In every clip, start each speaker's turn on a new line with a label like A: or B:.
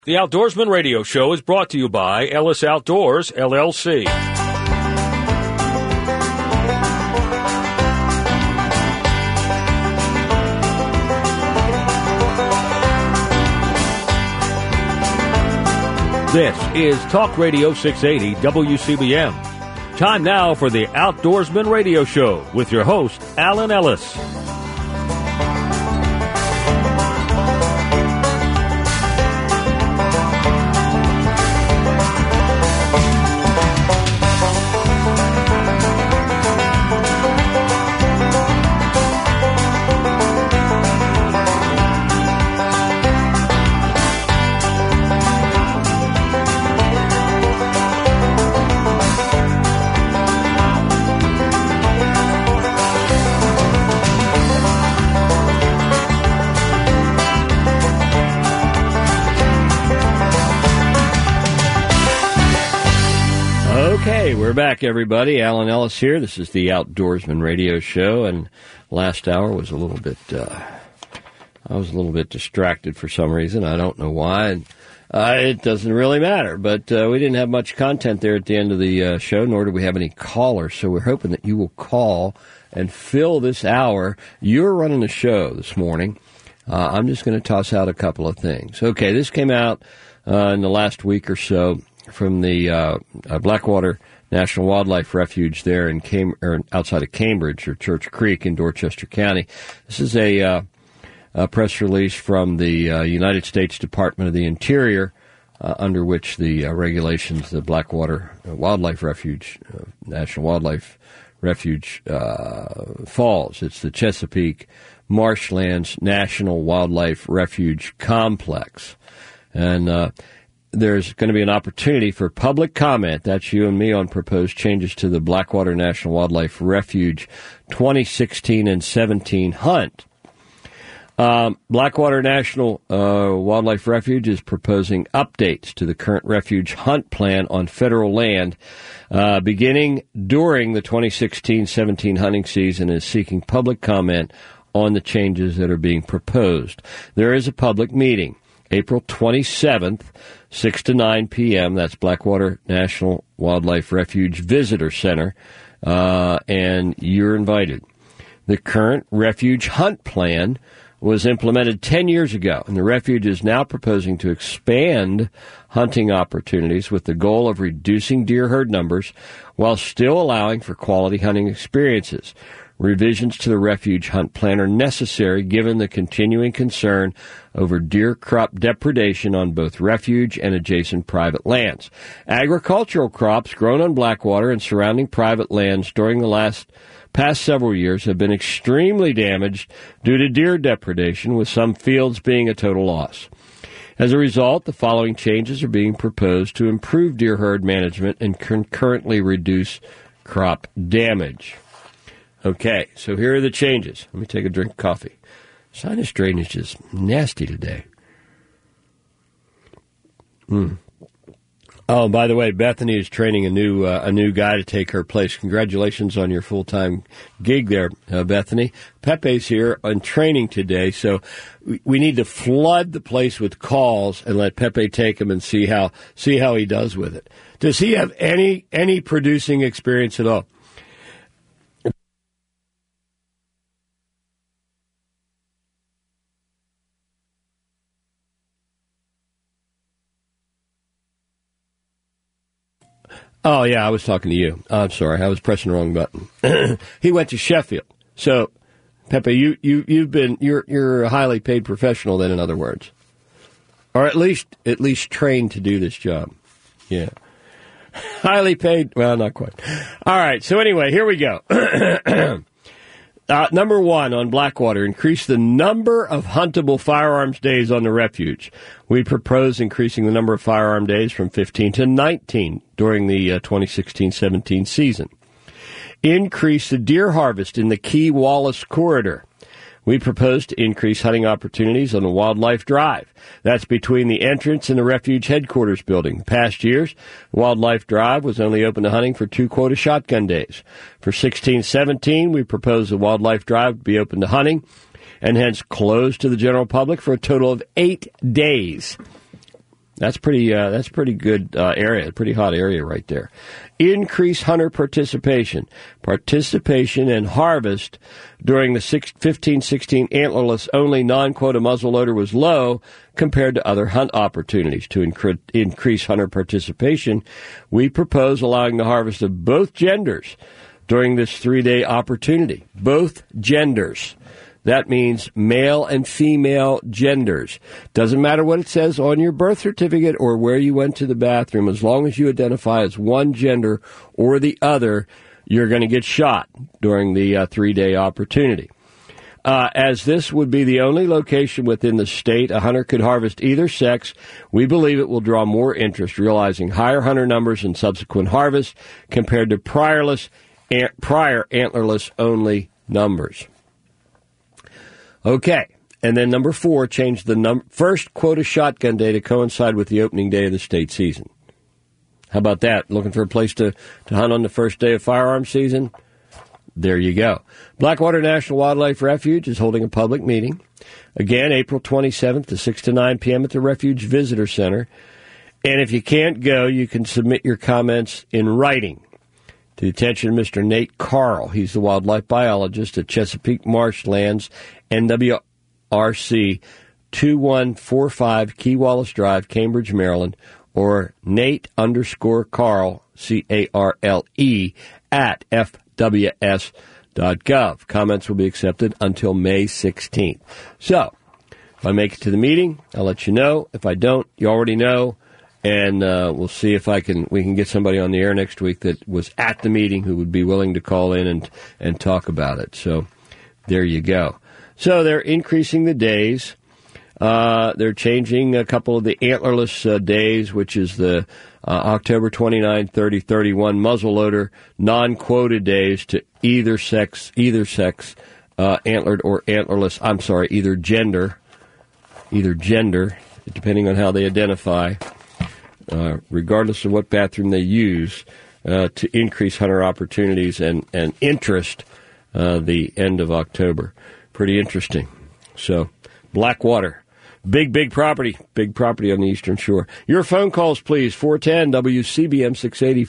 A: The Outdoorsman Radio Show is brought to you by Ellis Outdoors, LLC. This is Talk Radio 680 WCBM. Time now for the Outdoorsman Radio Show with your host, Alan Ellis. Okay, we're back, everybody. Alan Ellis here. This is the Outdoorsman Radio Show, and last hour was a little bit, I was a little bit distracted for some reason. I don't know why, and it doesn't really matter, but we didn't have much content there at the end of the show, nor did we have any callers, so we're hoping that you will call and fill this hour. You're running the show this morning. I'm just going to toss out a couple of things. Okay, this came out in the last week or so from the Blackwater National Wildlife Refuge there in outside of Cambridge, or Church Creek in Dorchester County. This is a press release from the United States Department of the Interior, under which the regulations, the Blackwater Wildlife Refuge, National Wildlife Refuge, falls. It's the Chesapeake Marshlands National Wildlife Refuge Complex. And there's going to be an opportunity for public comment, that's you and me, on proposed changes to the Blackwater National Wildlife Refuge 2016 and 17 hunt. Blackwater National Wildlife Refuge is proposing updates to the current refuge hunt plan on federal land beginning during the 2016-17 hunting season, and is seeking public comment on the changes that are being proposed. There is a public meeting, April 27th, 6 to 9 p.m. That's Blackwater National Wildlife Refuge Visitor Center, and you're invited. The current refuge hunt plan was implemented 10 years ago, and the refuge is now proposing to expand hunting opportunities with the goal of reducing deer herd numbers while still allowing for quality hunting experiences. Revisions to the refuge hunt plan are necessary given the continuing concern over deer crop depredation on both refuge and adjacent private lands. Agricultural crops grown on Blackwater and surrounding private lands during the past several years have been extremely damaged due to deer depredation, with some fields being a total loss. As a result, the following changes are being proposed to improve deer herd management and concurrently reduce crop damage. Okay, so here are the changes. Let me take a drink of coffee. Sinus drainage is nasty today. Oh, by the way, Bethany is training a new guy to take her place. Congratulations on your full-time gig there, Bethany. Pepe's here on training today, so we need to flood the place with calls and let Pepe take him and see how he does with it. Does he have any producing experience at all? Oh, yeah, I was talking to you. I'm sorry, I was pressing the wrong button. He went to Sheffield. So, Pepe, you're a highly paid professional then, in other words. Or at least trained to do this job. Yeah. Highly paid, well, not quite. All right, so anyway, here we go. Number one, on Blackwater, increase the number of huntable firearms days on the refuge. We propose increasing the number of firearm days from 15 to 19 during the 2016-17 season. Increase the deer harvest in the Key Wallace corridor. We propose to increase hunting opportunities on the Wildlife Drive. That's between the entrance and the refuge headquarters building. In past years, Wildlife Drive was only open to hunting for 2 quota shotgun days. For 16-17, we propose the Wildlife Drive be open to hunting and hence closed to the general public for a total of 8 days. That's pretty good area, pretty hot area right there. Increase hunter participation. Participation in harvest during the 15-16 antlerless only non-quota muzzleloader was low compared to other hunt opportunities. To increase hunter participation, we propose allowing the harvest of both genders during this 3-day opportunity. Both genders. That means male and female genders. Doesn't matter what it says on your birth certificate or where you went to the bathroom. As long as you identify as one gender or the other, you're going to get shot during the 3-day opportunity. As this would be the only location within the state a hunter could harvest either sex, we believe it will draw more interest, realizing higher hunter numbers in subsequent harvests compared to prior antlerless only numbers. Okay, and then number 4, change the first quota shotgun day to coincide with the opening day of the state season. How about that? Looking for a place to hunt on the first day of firearms season? There you go. Blackwater National Wildlife Refuge is holding a public meeting. Again, April 27th to 6 to 9 p.m. at the Refuge Visitor Center. And if you can't go, you can submit your comments in writing to the attention of Mr. Nate Carl. He's the wildlife biologist at Chesapeake Marshlands, NWRC 2145 Key Wallace Drive, Cambridge, Maryland, or Nate_Carl, C-A-R-L-E, at FWS.gov. Comments will be accepted until May 16th. So, if I make it to the meeting, I'll let you know. If I don't, you already know. And we'll see if we can get somebody on the air next week that was at the meeting who would be willing to call in and talk about it. So there you go. So they're increasing the days. They're changing a couple of the antlerless days, which is the October 29, 30, 31 muzzleloader non-quoted days to either sex, antlered or antlerless. I'm sorry, either gender, depending on how they identify. Regardless of what bathroom they use, to increase hunter opportunities and interest the end of October. Pretty interesting. So, Blackwater. Big property on the Eastern Shore. Your phone calls, please. 410-WCBM 680,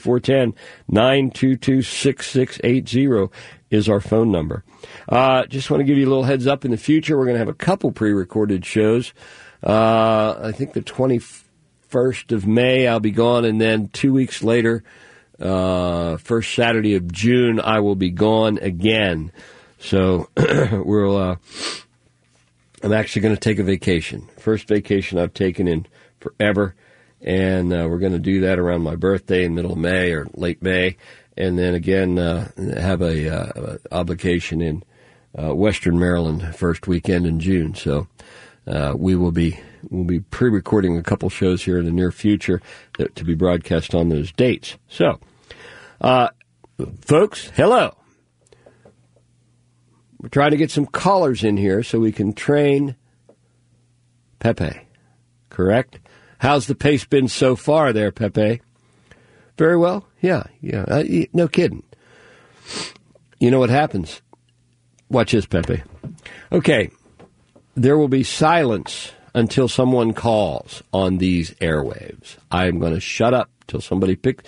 A: 410-922-6680 is our phone number. Just want to give you a little heads up in the future. We're going to have a couple pre-recorded shows. I think the 21st of May I'll be gone, and then 2 weeks later, first Saturday of June, I will be gone again. So I'm actually going to take a vacation. First vacation I've taken in forever, and we're going to do that around my birthday in middle of May or late May, and then again have a obligation in Western Maryland first weekend in June. So we'll be pre-recording a couple shows here in the near future to be broadcast on those dates. So, folks, hello. We're trying to get some callers in here so we can train Pepe. Correct? How's the pace been so far there, Pepe? Very well? Yeah. No kidding. You know what happens? Watch this, Pepe. Okay. There will be silence until someone calls on these airwaves. I'm going to shut up till somebody picks.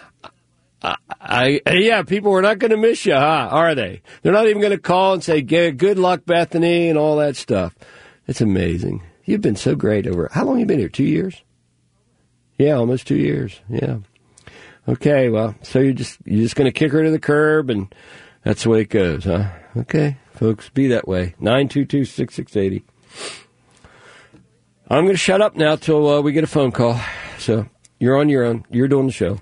A: People are not going to miss you, huh? Are they? They're not even going to call and say, good luck, Bethany, and all that stuff. It's amazing. You've been so great how long have you been here? 2 years? Yeah, almost 2 years. Yeah. Okay, well, so you're just going to kick her to the curb, and that's the way it goes, huh? Okay, folks, be that way. 922-6680. I'm going to shut up now till we get a phone call. So you're on your own. You're doing the show.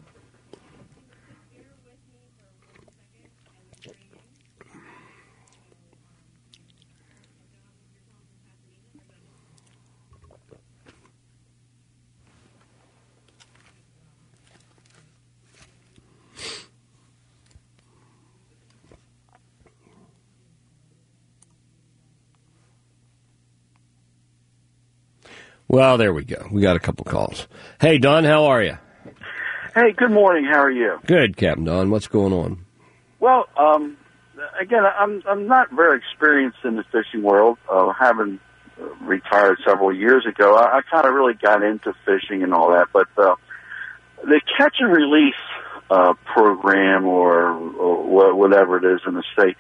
A: Well, there we go. We got a couple calls. Hey, Don, how are you?
B: Hey, good morning. How are you?
A: Good, Captain Don. What's going on?
B: Well, again, I'm not very experienced in the fishing world, having retired several years ago, I kind of really got into fishing and all that. But the catch and release program or whatever it is in the state,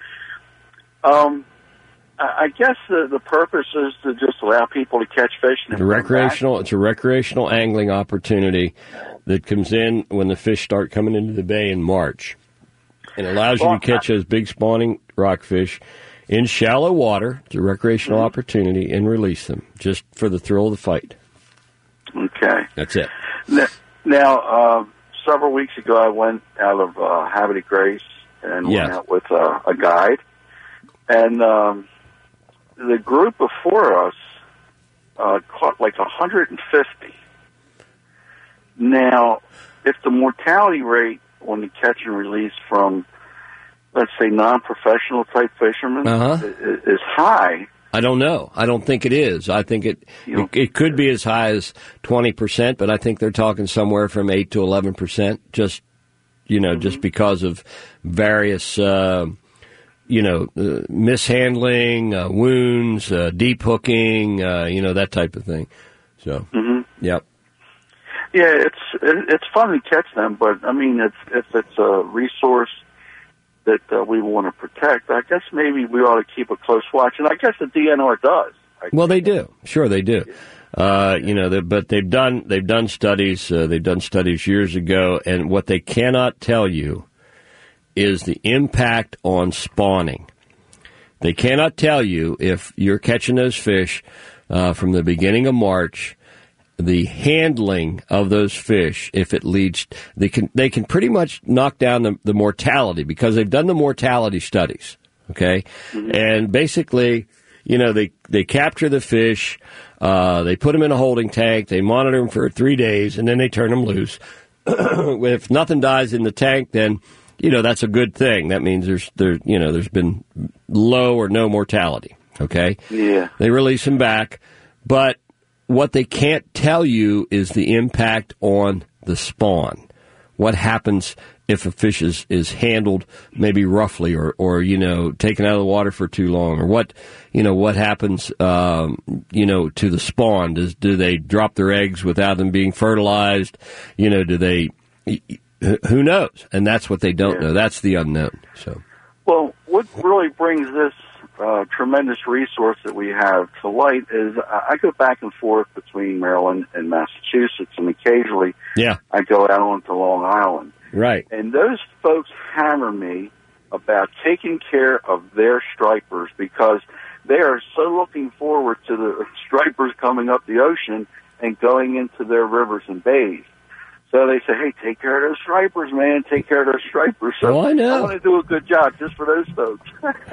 B: I guess the purpose is to just allow people to catch fish. And
A: It's a recreational angling opportunity that comes in when the fish start coming into the bay in March. It allows you to catch those big spawning rockfish in shallow water. It's a recreational opportunity, and release them just for the thrill of the fight.
B: Okay.
A: That's it.
B: Now, several weeks ago, I went out of Habit of Grace and went out with a guide. And the group before us caught like 150. Now, if the mortality rate on the catch and release from, let's say, non-professional type fishermen is high.
A: I don't know. I don't think it is. I think it could be as high as 20%, but I think they're talking somewhere from 8 to 11%. Just just because of various mishandling, wounds, deep hooking, that type of thing. So, yep.
B: Yeah, it's fun to catch them, but I mean, if it's a resource that we want to protect, I guess maybe we ought to keep a close watch, and I guess the DNR does.
A: Well, they do. Sure, they do. But they've done studies. They've done studies years ago, and what they cannot tell you is the impact on spawning. They cannot tell you if you're catching those fish from the beginning of March, the handling of those fish, if it leads, they can pretty much knock down the mortality because they've done the mortality studies. Okay, and basically, they capture the fish, they put them in a holding tank, they monitor them for 3 days, and then they turn them loose. If nothing dies in the tank, then that's a good thing. That means there's been low or no mortality. Okay,
B: yeah,
A: they release them back, but what they can't tell you is the impact on the spawn. What happens if a fish is handled maybe roughly or taken out of the water for too long, or what happens to the spawn? Do they drop their eggs without them being fertilized? Do they? Who knows? And that's what they don't know. That's the unknown. So,
B: well, what really brings this tremendous resource that we have to light is I go back and forth between Maryland and Massachusetts, and occasionally I go out onto Long Island.
A: Right.
B: And those folks hammer me about taking care of their stripers because they are so looking forward to the stripers coming up the ocean and going into their rivers and bays. So they say, hey, take care of those stripers, man. Take care of those stripers. So
A: I know.
B: I want to do a good job just for those folks.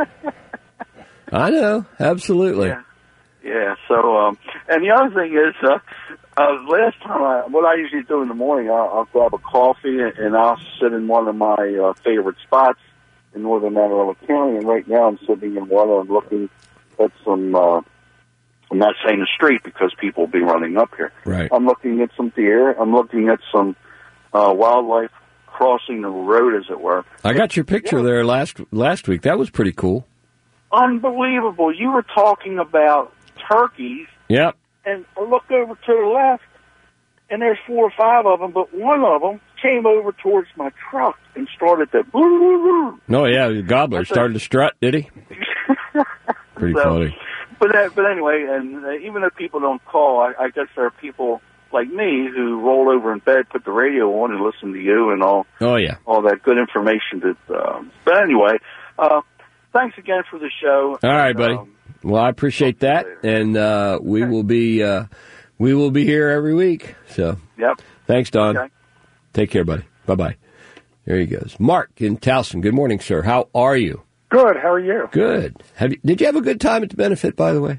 A: I know. Absolutely.
B: Yeah. So, and the other thing is, last time, what I usually do in the morning, I'll grab a coffee and I'll sit in one of my favorite spots in northern Anne Arundel County. And right now I'm sitting in one and looking at some, I'm not saying the street because people will be running up here.
A: Right.
B: I'm looking at some deer. I'm looking at some wildlife crossing the road, as it were.
A: I got your picture there last week. That was pretty cool.
B: Unbelievable. You were talking about turkeys.
A: Yep.
B: And I look over to the left, and there's 4 or 5 of them, but one of them came over towards my truck and started to...
A: Oh, yeah, the gobbler started to strut, did he? Pretty funny.
B: But anyway, and even if people don't call, I guess there are people like me who roll over in bed, put the radio on, and listen to you and all.
A: Oh, yeah.
B: All that good information. But anyway... thanks again for the show.
A: All right, buddy. Well, I appreciate that, and we will be here every week. So,
B: yep.
A: Thanks, Don.
B: Okay.
A: Take care, buddy. Bye-bye. There he goes. Mark in Towson. Good morning, sir. How are you?
C: Good. How are you?
A: Good. Did you have a good time at the benefit, by the way?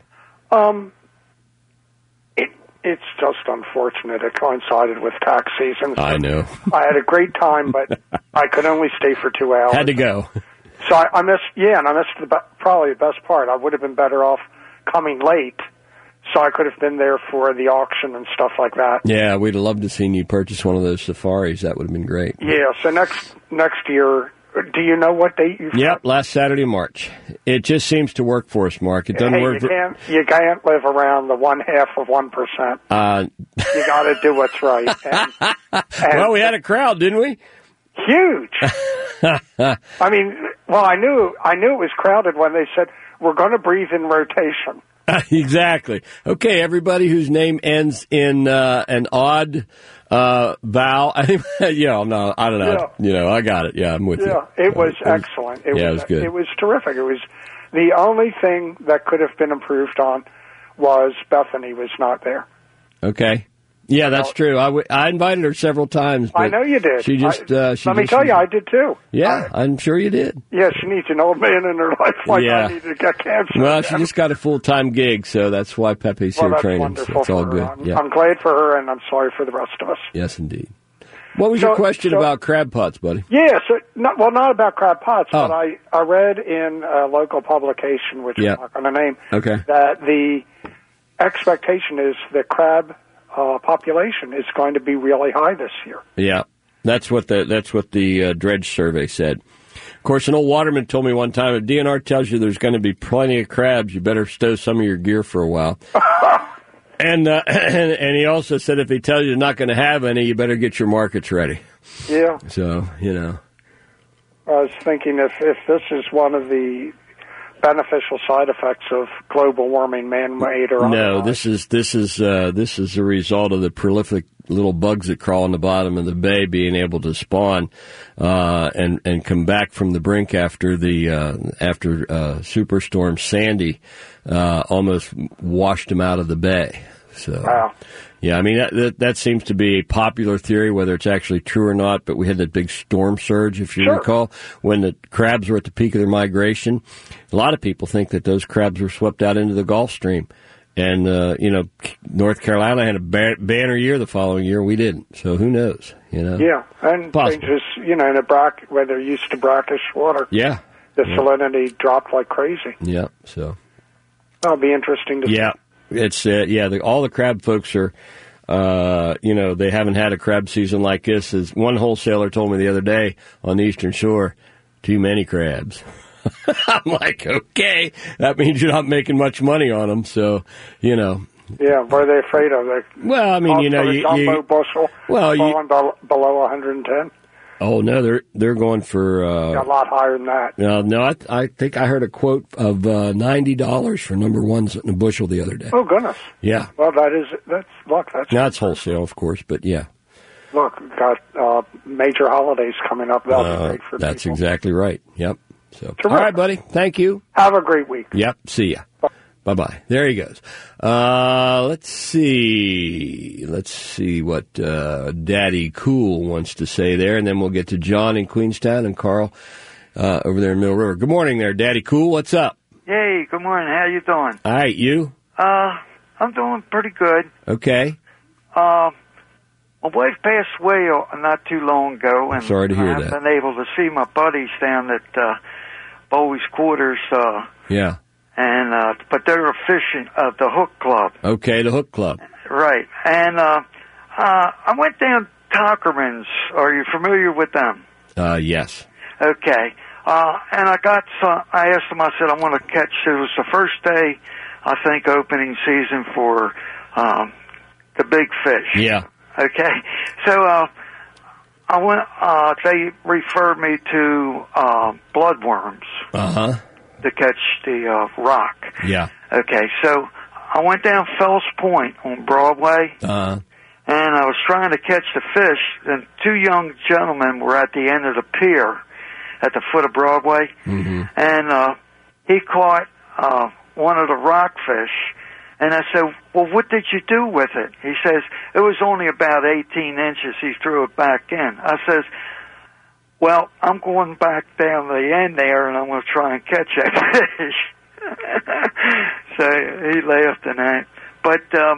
C: It's just unfortunate. It coincided with tax season. So
A: I know.
C: I had a great time, but I could only stay for 2 hours.
A: Had to go.
C: So I missed, and I missed probably the best part. I would have been better off coming late, so I could have been there for the auction and stuff like that.
A: Yeah, we'd have loved to have seen you purchase one of those safaris. That would have been great.
C: Yeah, so next year, Do you know what date you?
A: Yep, last Saturday of March. It just seems to work for us, Mark. It doesn't work.
C: You can't live around the 0.5%. You got to do what's right. And
A: well, we had a crowd, didn't we?
C: Huge. I mean, well, I knew it was crowded when they said we're going to breathe in rotation.
A: Exactly. Okay, everybody whose name ends in an odd vowel. I don't know. Yeah. I got it. Yeah, I'm with you.
C: Yeah, it was excellent. It was good. It was terrific. It was the only thing that could have been improved on was Bethany was not there.
A: Okay. Yeah, that's true. I invited her several times. But
C: I know you did.
A: She just.
C: Let me tell you, I did too.
A: Yeah, I'm sure you did.
C: Yeah, she needs an old man in her life like I need to get cancer.
A: Well, she just got a full-time gig, so that's why Pepe's here training.
C: Wonderful.
A: So it's all good.
C: I'm glad for her, and I'm sorry for the rest of us.
A: Yes, indeed. What was your question about crab pots, buddy?
C: Yeah, not about crab pots, but I read in a local publication, which I'm not going to name, that the expectation is that crab population is going to be really high this year.
A: Yeah, that's what the Dredge survey said. Of course, an old waterman told me one time, if DNR tells you there's going to be plenty of crabs, you better stow some of your gear for a while. And he also said if he tells you you're not going to have any, you better get your markets ready.
C: Yeah.
A: So,
C: I was thinking if this is one of the beneficial side effects of global warming, man-made or otherwise.
A: No, this is a result of the prolific little bugs that crawl on the bottom of the bay being able to spawn and come back from the brink after Superstorm Sandy almost washed them out of the bay. So,
C: wow.
A: Yeah, I mean, that seems to be a popular theory, whether it's actually true or not, but we had that big storm surge, if you recall, when the crabs were at the peak of their migration. A lot of people think that those crabs were swept out into the Gulf Stream. And, North Carolina had a banner year the following year. We didn't. So who knows,
C: Yeah, and changes, in where there used to brackish water.
A: Yeah.
C: The salinity dropped like crazy.
A: Yeah, so.
C: That'll be interesting to see.
A: Yeah. It's all the crab folks are, they haven't had a crab season like this. As one wholesaler told me the other day on the Eastern Shore, too many crabs. I'm like, okay, that means you're not making much money on them. So,
C: Yeah, what are they afraid of?
A: Well, I mean,
C: jumbo bushel falling below 110.
A: Oh no, they're going for
C: a lot higher than that.
A: No, I think I heard a quote of $90 for number ones in a bushel the other day.
C: Oh goodness.
A: Yeah.
C: Well, that's
A: now it's wholesale, of course, but yeah.
C: Look, we've got major holidays coming up. That'll be great for
A: That's
C: people.
A: Exactly right. Yep. So, all right, buddy. Thank you.
C: Have a great week.
A: Yep. See ya. Bye-bye. There he goes. Let's see what Daddy Cool wants to say there, and then we'll get to John in Queenstown and Carl over there in Mill River. Good morning there, Daddy Cool. What's up?
D: Hey, good morning. How you doing?
A: All right, you?
D: I'm doing pretty good.
A: Okay.
D: My wife passed away not too long ago, and
A: sorry to hear
D: I've been able to see my buddies down at Bowie's Quarters.
A: Yeah.
D: And but they're fishing at the Hook Club.
A: Okay, the Hook Club.
D: Right. And I went down Tockerman's. Are you familiar with them?
A: Yes.
D: Okay. And I asked them, I said, I want to catch, it was the first day, I think, opening season for the big fish.
A: Yeah.
D: Okay. So I went, they referred me to bloodworms.
A: Uh-huh.
D: To catch the rock.
A: Yeah.
D: Okay, so I went down Fells Point on Broadway, and I was trying to catch the fish, and two young gentlemen were at the end of the pier at the foot of Broadway, and he caught one of the rockfish, and I said, well, what did you do with it? He says, it was only about 18 inches. He threw it back in. I says, well, I'm going back down the end there, and I'm going to try and catch that fish. So he laughed and that. But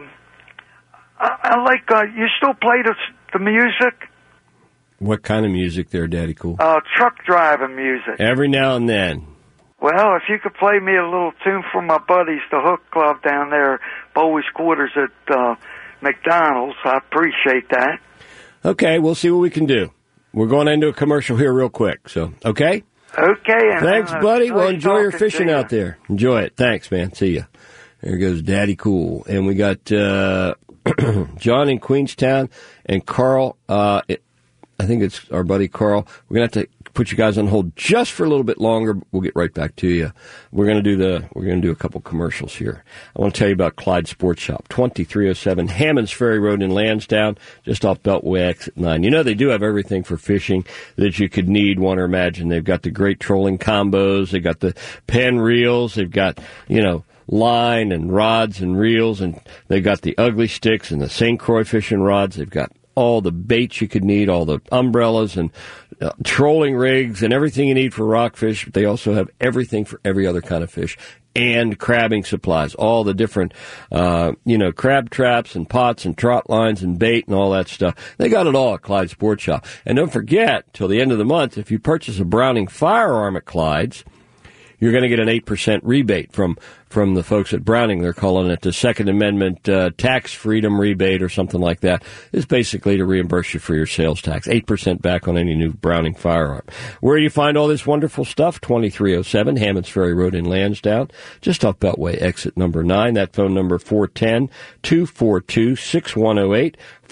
D: I like, you still play the music?
A: What kind of music there, Daddy Cool?
D: Truck driving music.
A: Every now and then.
D: Well, if you could play me a little tune from my buddies, the Hook Club down there, Bowie's Quarters at McDonald's, I appreciate that.
A: Okay, we'll see what we can do. we're going into a commercial here real quick. So, okay?
D: Okay.
A: Thanks, buddy. Well, enjoy your fishing out there. Enjoy it. Thanks, man. See ya. There goes Daddy Cool. And we got John in Queenstown and Carl. I think it's our buddy Carl. We're going to have to put you guys on hold just for a little bit longer. We'll get right back to you. We're going to do a couple commercials here. I want to tell you about Clyde Sports Shop, 2307 Hammonds Ferry Road in Lansdowne, just off Beltway Exit 9. You know, they do have everything for fishing that you could need, want, or imagine. They've got the great trolling combos. They've got the pen reels. They've got, line and rods and reels, and they've got the ugly sticks and the St. Croix fishing rods. They've got all the baits you could need, all the umbrellas and trolling rigs and everything you need for rockfish. But they also have everything for every other kind of fish and crabbing supplies, all the different, crab traps and pots and trot lines and bait and all that stuff. They got it all at Clyde Sports Shop. And don't forget, till the end of the month, if you purchase a Browning firearm at Clyde's, you're going to get an 8% rebate from the folks at Browning. They're calling it the Second Amendment tax freedom rebate or something like that. It's basically to reimburse you for your sales tax. 8% back on any new Browning firearm. Where do you find all this wonderful stuff? 2307 Hammonds Ferry Road in Lansdowne, just off Beltway exit number 9. That phone number 410-242-6108.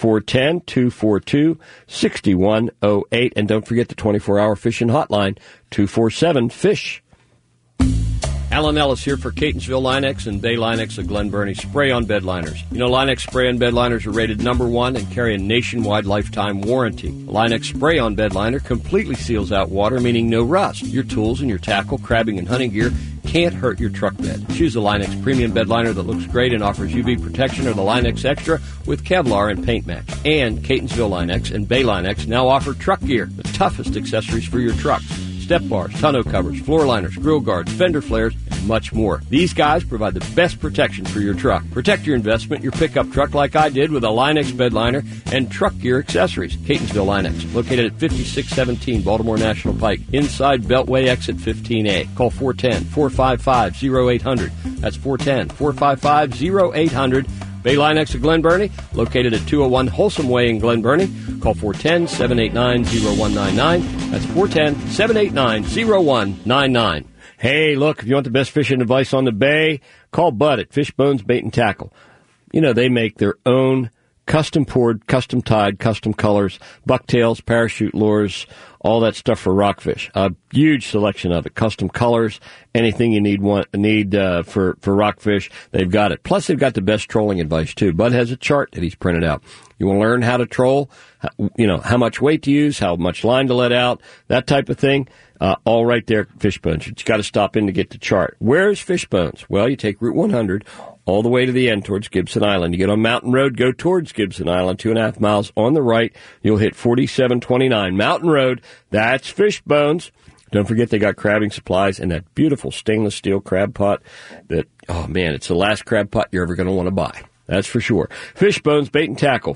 A: 410-242-6108. And don't forget the 24-hour fishing hotline, 247-FISH. Alan Ellis here for Catonsville Line-X and Bay Line-X of Glen Burnie spray-on bed liners. You know, Line-X spray-on bed liners are rated #1 and carry a nationwide lifetime warranty. A Line-X spray-on bed liner completely seals out water, meaning no rust. Your tools and your tackle, crabbing, and hunting gear can't hurt your truck bed. Choose the Line-X premium bed liner that looks great and offers UV protection, or the Line-X Extra with Kevlar and paint match. And Catonsville Line-X and Bay Line-X now offer truck gear, the toughest accessories for your trucks. Step bars, tonneau covers, floor liners, grill guards, fender flares, and much more. These guys provide the best protection for your truck. Protect your investment, your pickup truck, like I did with a Line-X bed liner and truck gear accessories. Catonsville Line-X, located at 5617 Baltimore National Pike, inside Beltway exit 15A. Call 410-455-0800. That's 410-455-0800. Bay Line-X of Glen Burnie, located at 201 Wholesome Way in Glen Burnie. Call 410-789-0199. That's 410-789-0199. Hey, look, if you want the best fishing advice on the bay, call Bud at Fishbones Bait and Tackle. You know, they make their own custom poured, custom tied, custom colors, bucktails, parachute lures, all that stuff for rockfish. A huge selection of it. Custom colors, anything you need for rockfish, they've got it. Plus, they've got the best trolling advice, too. Bud has a chart that he's printed out. You want to learn how to troll, how much weight to use, how much line to let out, that type of thing. All right there at Fishbones. You got to stop in to get the chart. Where's Fishbones? Well, you take Route 100 all the way to the end towards Gibson Island. You get on Mountain Road, go towards Gibson Island, 2.5 miles on the right. You'll hit 4729 Mountain Road. That's Fishbones. Don't forget they got crabbing supplies and that beautiful stainless steel crab pot that, oh man, it's the last crab pot you're ever going to want to buy. That's for sure. Fishbones Bait and Tackle,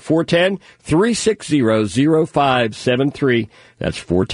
A: 410-360-0573. That's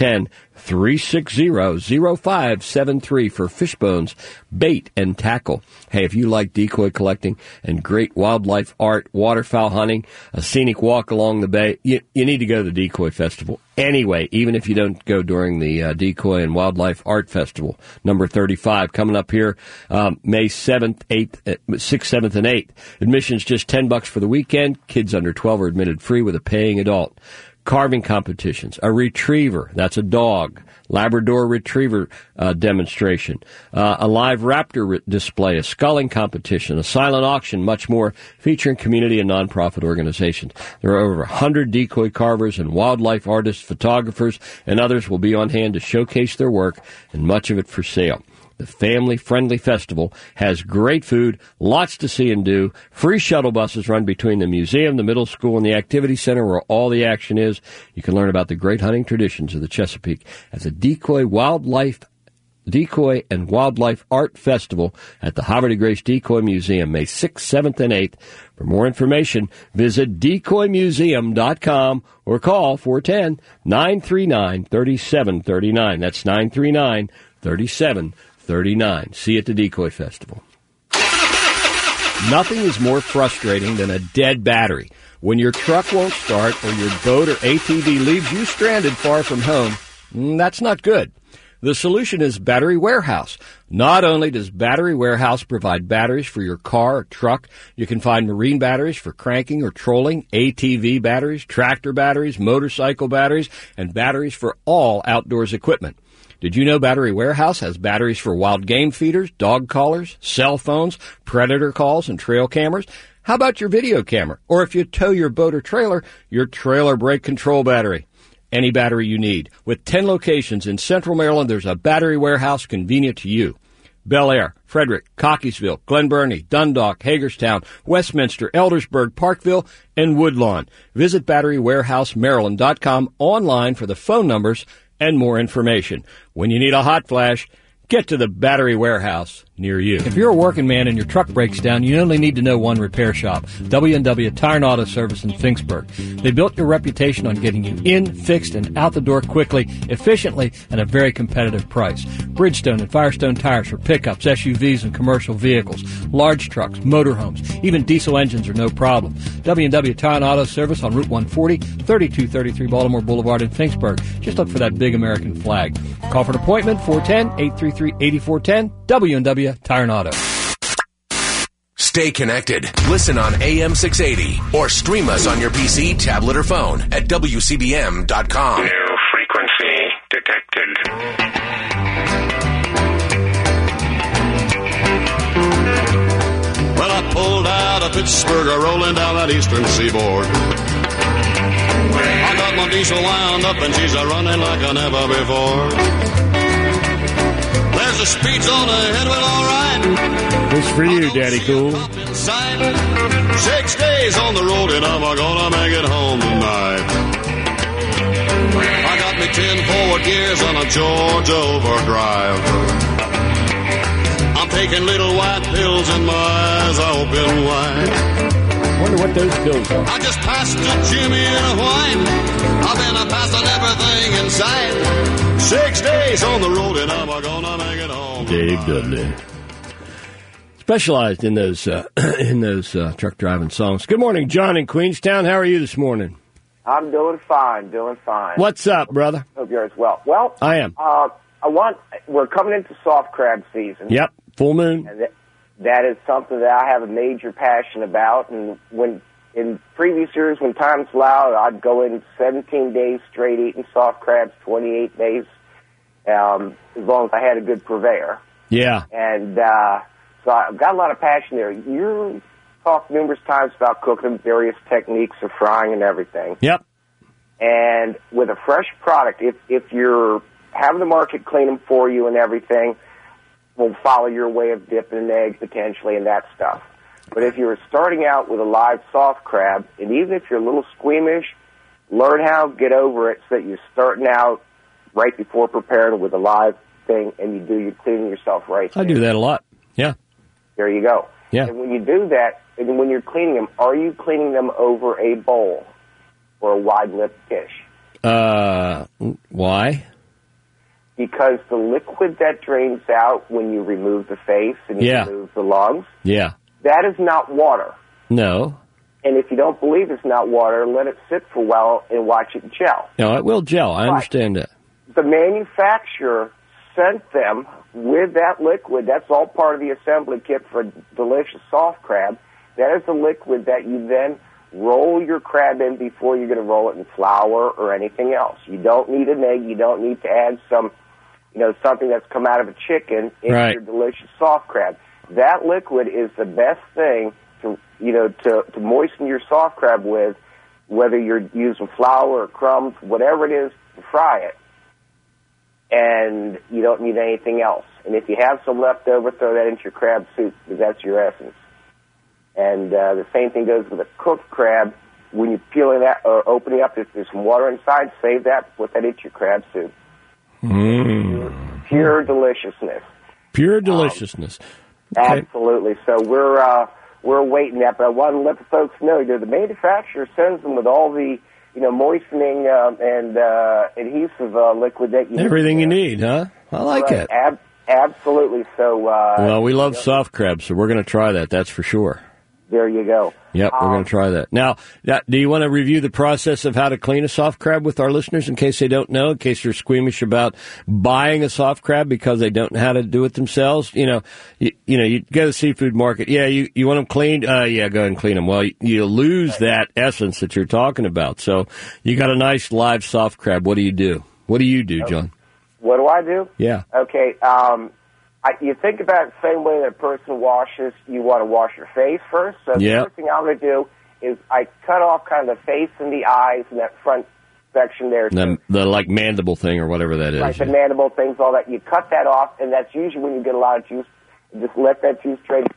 A: 410-360-0573 for Fishbones Bait and Tackle. Hey, if you like decoy collecting and great wildlife art, waterfowl hunting, a scenic walk along the bay, you need to go to the Decoy Festival. Anyway, even if you don't go during the Decoy and Wildlife Art Festival, number 35, coming up here May 7th, 8th, 6th, 7th, and 8th. Admission's just $10 for the weekend. Kids under 12 are admitted free with a paying adult. Carving competitions, a retriever, that's a dog, Labrador retriever demonstration, a live raptor display, a sculling competition, a silent auction, much more, featuring community and nonprofit organizations. There are over 100 decoy carvers and wildlife artists, photographers, and others will be on hand to showcase their work, and much of it for sale. The family-friendly festival has great food, lots to see and do. Free shuttle buses run between the museum, the middle school, and the activity center where all the action is. You can learn about the great hunting traditions of the Chesapeake at the Decoy and Wildlife Art Festival at the Havre de Grace Decoy Museum, May 6th, 7th, and 8th. For more information, visit decoymuseum.com or call 410-939-3739. That's 939-3739. See you at the Decoy Festival. Nothing is more frustrating than a dead battery. When your truck won't start or your boat or ATV leaves you stranded far from home, that's not good. The solution is Battery Warehouse. Not only does Battery Warehouse provide batteries for your car or truck, you can find marine batteries for cranking or trolling, ATV batteries, tractor batteries, motorcycle batteries, and batteries for all outdoors equipment. Did you know Battery Warehouse has batteries for wild game feeders, dog collars, cell phones, predator calls, and trail cameras? How about your video camera? Or if you tow your boat or trailer, your trailer brake control battery. Any battery you need. With 10 locations in Central Maryland, there's a Battery Warehouse convenient to you. Bel Air, Frederick, Cockeysville, Glen Burnie, Dundalk, Hagerstown, Westminster, Eldersburg, Parkville, and Woodlawn. Visit BatteryWarehouseMaryland.com online for the phone numbers and more information. When you need a hot flash, get to the Battery Warehouse near you. If you're a working man and your truck breaks down, you only need to know one repair shop, W&W Tire and Auto Service in Finksburg. They built your reputation on getting you in, fixed, and out the door quickly, efficiently, and at a very competitive price. Bridgestone and Firestone tires for pickups, SUVs, and commercial vehicles, large trucks, motorhomes, even diesel engines are no problem. W&W Tire and Auto Service on Route 140, 3233 Baltimore Boulevard in Finksburg. Just look for that big American flag. Call for an appointment, 410-833-8410, W&W Tire and Auto.
E: Stay connected. Listen on AM 680 or stream us on your PC, tablet, or phone at WCBM.com.
F: New frequency detected.
G: Well, I pulled out of Pittsburgh, rolling down that eastern seaboard. I got my diesel wound up and she's a-running like I never before. There's a speed zone ahead, well, all right.
A: This for you, Daddy Cool.
G: 6 days on the road and I'm gonna make it home tonight. I got me 10 forward gears on a Georgia overdrive. I'm taking little white pills and my eyes are open wide.
A: Wonder what those pills are.
G: I just passed a Jimmy and a wine. I've been a passing everything in sight. 6 days on the road and I'm gonna make it home.
A: Dave Dudley. Specialized in those truck driving songs. Good morning, John in Queenstown. How are you this morning?
H: I'm doing fine,
A: What's up, brother?
H: Hope you're as well. Well,
A: I am.
H: We're coming into soft crab season.
A: Yep, full moon.
H: And that is something that I have a major passion about. And when in previous years, when times allowed, I'd go in 17 days straight eating soft crabs, 28 days, as long as I had a good purveyor.
A: Yeah.
H: And so I've got a lot of passion there. You talked numerous times about cooking, various techniques of frying and everything.
A: Yep.
H: And with a fresh product, if you're having the market clean them for you and everything, we'll follow your way of dipping an egg potentially and that stuff. But if you're starting out with a live soft crab, and even if you're a little squeamish, learn how to get over it so that you're starting out right before preparing with a live thing, and you're cleaning yourself right there.
A: I do that a lot. Yeah.
H: There you go.
A: Yeah.
H: And when you do that, and when you're cleaning them, are you cleaning them over a bowl or a wide-lipped dish?
A: Why?
H: Because the liquid that drains out when you remove the face and you remove the lungs, that is not water.
A: No.
H: And if you don't believe it's not water, let it sit for a while and watch it gel.
A: No, it will gel. I understand that.
H: The manufacturer sent them with that liquid. That's all part of the assembly kit for delicious soft crab. That is the liquid that you then roll your crab in before you're going to roll it in flour or anything else. You don't need an egg. You don't need to add some, something that's come out of a chicken into your delicious soft crab. That liquid is the best thing to moisten your soft crab with, whether you're using flour or crumbs, whatever it is to fry it. And you don't need anything else. And if you have some left over, throw that into your crab soup, because that's your essence. And the same thing goes with a cooked crab. When you're peeling that or opening up, if there's some water inside, save that, put that into your crab soup. Pure deliciousness.
A: Pure deliciousness.
H: Okay. Absolutely. So we're awaiting that, but I want to let the folks know that the manufacturer sends them with all the moistening and adhesive liquid that you
A: everything you need, huh? I like it.
H: Absolutely. So
A: well, we love soft crabs, so we're going to try that. That's for sure.
H: there you go.
A: Yep, we're going to try that. Now, do you want to review the process of how to clean a soft crab with our listeners in case they don't know, in case you're squeamish about buying a soft crab because they don't know how to do it themselves? You go to the seafood market. Yeah, you want them cleaned? Yeah, go ahead and clean them. Well, you lose that essence that you're talking about. So you got a nice live soft crab. What do you do? What do you do, John?
H: What do I do?
A: Yeah.
H: Okay, you think about it the same way that a person washes, you want to wash your face first. So the first thing I'm going to do is I cut off kind of the face and the eyes and that front section there.
A: The like mandible thing or whatever that is.
H: Right, the mandible things, all that. You cut that off, and that's usually when you get a lot of juice. Just let that juice trade.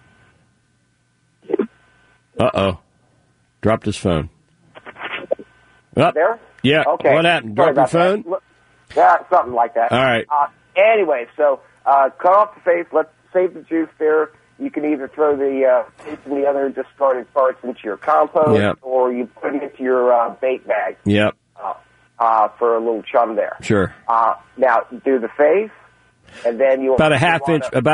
A: Uh-oh. Dropped his phone. Oh,
H: there?
A: Yeah.
H: Okay.
A: What happened? Drop your phone?
H: Yeah, something like that.
A: All right.
H: Anyway, so cut off the face. Let's save the juice there. You can either throw the face and the other discarded parts into your compost, or you put it into your bait bag.
A: Yep.
H: For a little chum there.
A: Sure.
H: Now do the face, and then you
A: about a half inch of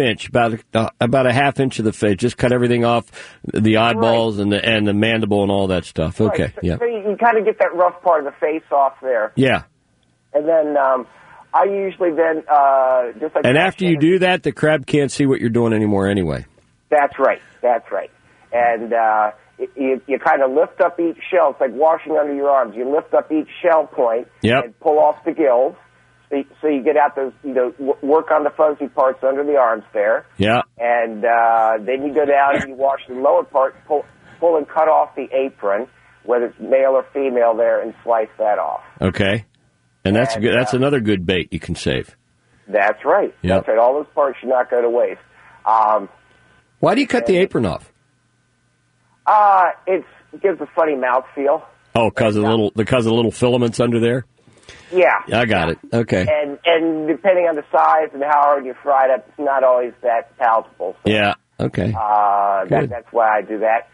A: the face. Just cut everything off, the eyeballs and the mandible and all that stuff. Okay.
H: Right. So you kind of get that rough part of the face off there.
A: Yeah.
H: And then I usually then just like.
A: And after you do that, the crab can't see what you're doing anymore anyway.
H: That's right. And you kind of lift up each shell. It's like washing under your arms. You lift up each shell point and pull off the gills. So you get out those, work on the fuzzy parts under the arms there.
A: Yeah.
H: And then you go down and you wash the lower part, pull and cut off the apron, whether it's male or female there, and slice that off.
A: Okay. And that's good. That's another good bait you can save.
H: That's right.
A: Yep.
H: That's right. All those parts should not go to waste.
A: Why do you cut the apron off?
H: It gives a funny mouthfeel.
A: Oh, because of the little filaments under there?
H: Yeah.
A: I got it. Okay.
H: And depending on the size and how hard you fry it up, it's not always that palatable. So,
A: yeah. Okay.
H: That's why I do that.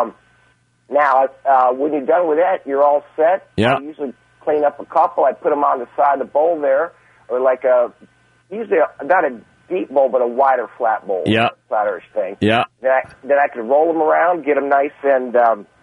H: Now, when you're done with that, you're all set.
A: Yeah.
H: I usually clean up a couple. I put them on the side of the bowl there, or like usually not a deep bowl, but a wider flat bowl.
A: Yeah.
H: Flatterish thing.
A: Yeah.
H: Then I could roll them around, get them nice and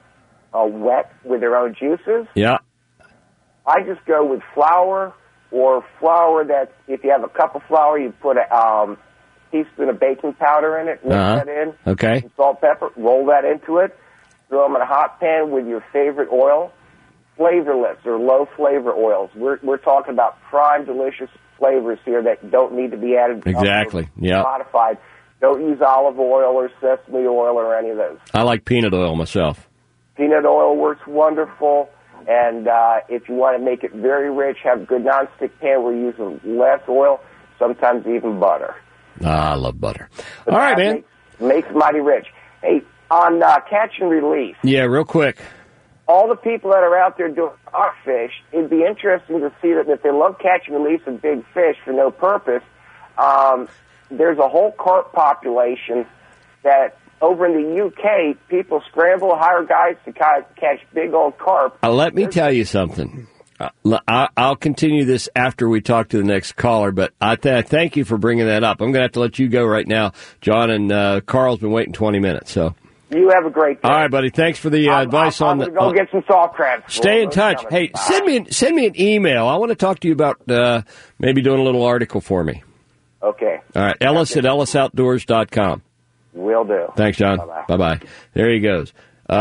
H: wet with their own juices.
A: Yeah.
H: I just go with flour, or flour that, if you have a cup of flour, you put a teaspoon of baking powder in it, mix that in,
A: okay,
H: some salt, pepper, roll that into it, throw them in a hot pan with your favorite oil, flavorless or low flavor oils. We're talking about prime, delicious flavors here that don't need to be added.
A: Exactly, yeah.
H: Modified. Don't use olive oil or sesame oil or any of those.
A: I like peanut oil myself.
H: Peanut oil works wonderful. And if you want to make it very rich, have a good nonstick pan. We're using less oil, sometimes even butter.
A: I love butter.
H: But
A: all right, man.
H: Makes mighty rich. Hey, on catch and release.
A: Yeah, real quick.
H: All the people that are out there doing our fish, it'd be interesting to see that if they love catch and release of big fish for no purpose, there's a whole carp population that over in the UK, people scramble, hire guys to catch big old carp.
A: Let me tell you something. I'll continue this after we talk to the next caller, but I thank you for bringing that up. I'm going to have to let you go right now, John, and Carl's been waiting 20 minutes. So
H: you have a great day.
A: All right, buddy. Thanks for the advice on the.
H: I'm going to go get some soft crabs.
A: Stay in touch. Hey, send me an email. I want to talk to you about maybe doing a little article for me.
H: Okay.
A: All right, Ellis at EllisOutdoors.com.
H: Will do.
A: Thanks, John. Bye-bye. There he goes.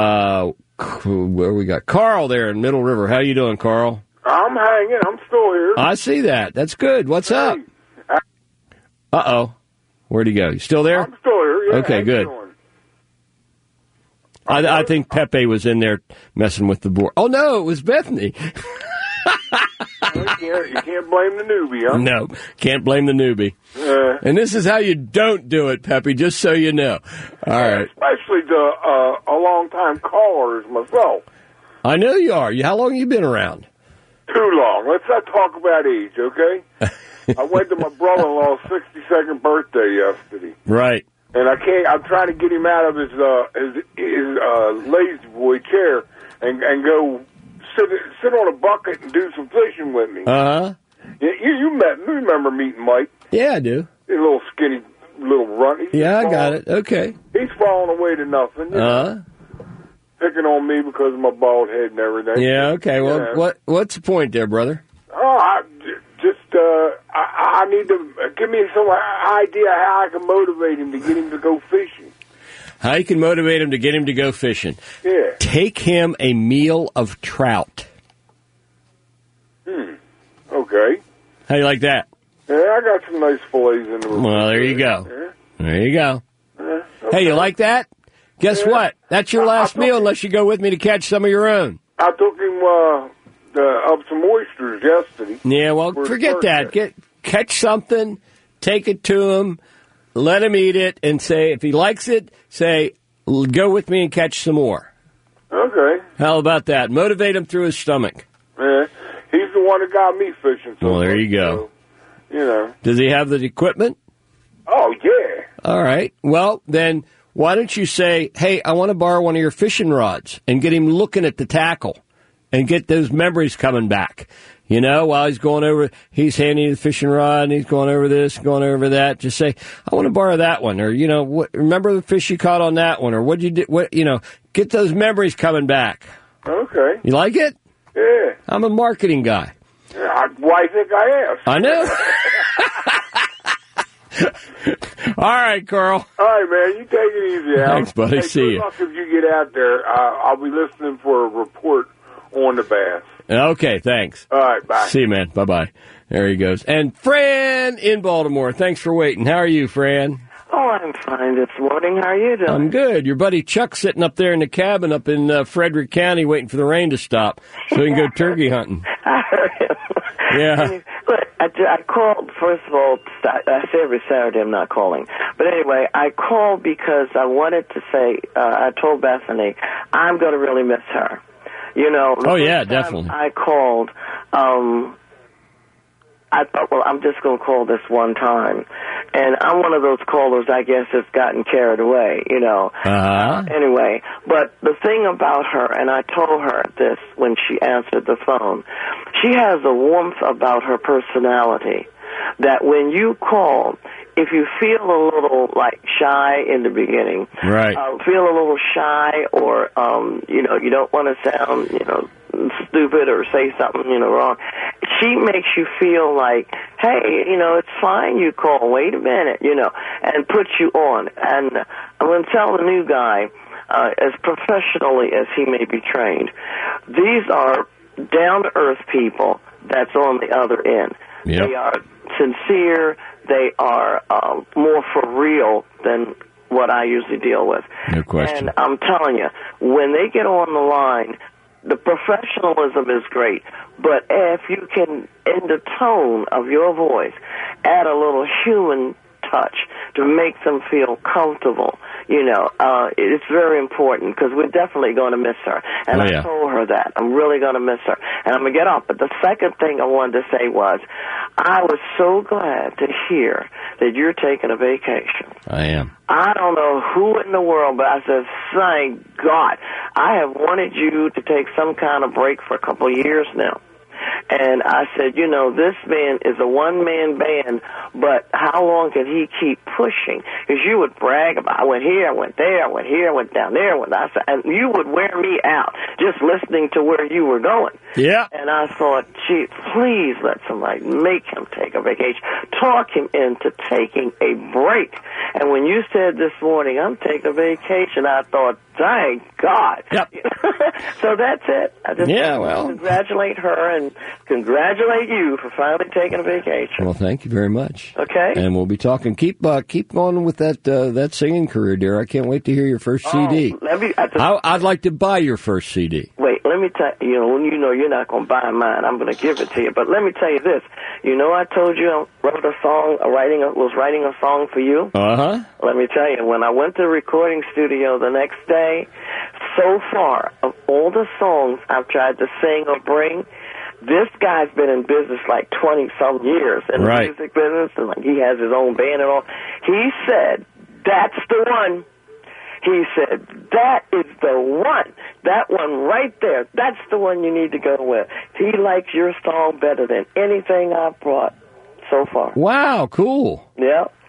A: Where we got Carl there in Middle River. How you doing, Carl?
I: I'm hanging. I'm still here.
A: I see that. That's good. What's up? Uh-oh. Where'd he go? You still there?
I: I'm still here. Yeah,
A: okay, good. I think Pepe was in there messing with the board. Oh, no, it was Bethany.
I: You can't blame the newbie, huh?
A: No, can't blame the newbie. And this is how you don't do it, Pepe, just so you know. All right.
I: Especially to a long-time callers myself.
A: I know you are. How long have you been around?
I: Too long. Let's not talk about age, okay? I went to my brother-in-law's 62nd birthday yesterday.
A: Right.
I: And I'm trying to get him out of his lazy boy chair and go sit on a bucket and do some fishing with me.
A: Uh-huh.
I: You remember meeting Mike?
A: Yeah, I do.
I: A little skinny, little runt.
A: Yeah, I got it. Okay.
I: He He's falling away to nothing. Picking on me because of my bald head and everything.
A: Yeah, okay. Well, what's the point there, brother?
I: I need to give me some idea how I can motivate him to get him to go fishing.
A: How you can motivate him to get him to go fishing?
I: Yeah.
A: Take him a meal of trout.
I: Okay.
A: How you like that?
I: Yeah, I got some nice fillets in the room.
A: Well, there you go.
I: Yeah.
A: There you go.
I: Okay.
A: Hey, you like that? Guess what? That's your last meal unless you go with me to catch some of your own.
I: I took him up some oysters yesterday.
A: Yeah, well, forget that. Catch something, take it to him, let him eat it, and say, if he likes it, say, go with me and catch some more.
I: Okay.
A: How about that? Motivate him through his stomach.
I: Yeah. He's the one that got me fishing.
A: Well, there you go.
I: So,
A: Does he have the equipment?
I: Oh, yeah.
A: All right. Well, then why don't you say, hey, I want to borrow one of your fishing rods, and get him looking at the tackle and get those memories coming back. While he's going over, he's handing you the fishing rod, and he's going over this, going over that. Just say, I want to borrow that one. Or, remember the fish you caught on that one? Or what'd you do? Get those memories coming back.
I: Okay.
A: You like it?
I: Yeah.
A: I'm a marketing guy.
I: Why think I asked?
A: I know. All right, Carl.
I: All right, man. You take it easy, Al.
A: Thanks, buddy. See you.
I: Good luck if you get out there. I'll be listening for a report on the bass.
A: Okay, thanks.
I: All right, bye.
A: See you, man. Bye-bye. There he goes. And Fran in Baltimore. Thanks for waiting. How are you, Fran?
J: Oh, I'm fine this morning. How are you doing?
A: I'm good. Your buddy Chuck's sitting up there in the cabin up in Frederick County waiting for the rain to stop so he can go turkey hunting.
J: I heard him.
A: Yeah.
J: Look, I called, first of all, I say every Saturday I'm not calling. But anyway, I called because I wanted to say, I told Bethany, I'm going to really miss her.
A: Oh, yeah, definitely.
J: I called, I thought, well, I'm just going to call this one time. And I'm one of those callers, I guess, that's gotten carried away, Anyway, but the thing about her, and I told her this when she answered the phone, she has a warmth about her personality that when you call, if you feel a little, shy in the beginning,
A: right?
J: Feel a little shy or, you don't want to sound, stupid or say something, wrong. She makes you feel like, hey, it's fine you call, wait a minute, and puts you on. And I'm going to tell the new guy, as professionally as he may be trained, these are down-to-earth people that's on the other end.
A: Yep.
J: They are sincere. They are more for real than what I usually deal with.
A: No question.
J: And I'm telling you, when they get on the line, the professionalism is great, but if you can, in the tone of your voice, add a little human touch to make them feel comfortable, it's very important because we're definitely going to miss her. And I told her that. I'm really going to miss her. And I'm going to get off. But the second thing I wanted to say was, I was so glad to hear that you're taking a vacation.
A: I am.
J: I don't know who in the world, but I said, thank God. I have wanted you to take some kind of break for a couple of years now. And I said, this man is a one-man band, but how long can he keep pushing? Because you would brag about, I went here, I went there, I went here, I went down there, and you would wear me out just listening to where you were going.
A: Yeah.
J: And I thought, gee, please let somebody make him take a vacation. Talk him into taking a break. And when you said this morning, I'm taking a vacation, I thought, thank God.
A: Yep.
J: So that's it. I just
A: want
J: to congratulate her and congratulate you for finally taking a vacation.
A: Well, thank you very much.
J: Okay.
A: And we'll be talking. Keep on with that singing career, dear. I can't wait to hear your first CD. I'd like to buy your first CD.
J: Wait, let me tell you, when you're not going to buy mine, I'm going to give it to you. But let me tell you this. I told you I wrote a song, was writing a song for you.
A: Uh-huh.
J: Let me tell you, when I went to the recording studio the next day, so far, of all the songs I've tried to sing or bring, this guy's been in business like 20-some years in the music business, and he has his own band and all. He said, that's the one. He said, that is the one. That one right there. That's the one you need to go with. He likes your song better than anything I've brought so far.
A: Wow, cool.
J: Yeah.